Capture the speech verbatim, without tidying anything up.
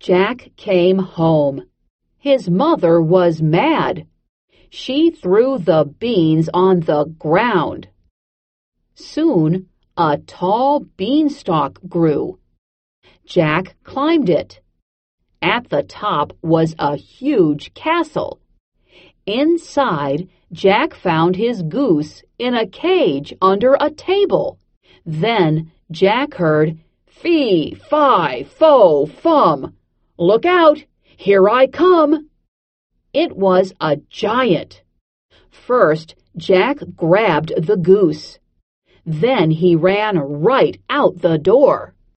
Jack came home. His mother was mad. She threw the beans on the ground. Soon, a tall beanstalk grew. Jack climbed it. At the top was a huge castle. Inside, Jack found his goose in a cage under a table. Then Jack heard, "Fee, fi, fo, fum! Look out! Here I come!" It was a giant. First, Jack grabbed the goose. Then he ran right out the door.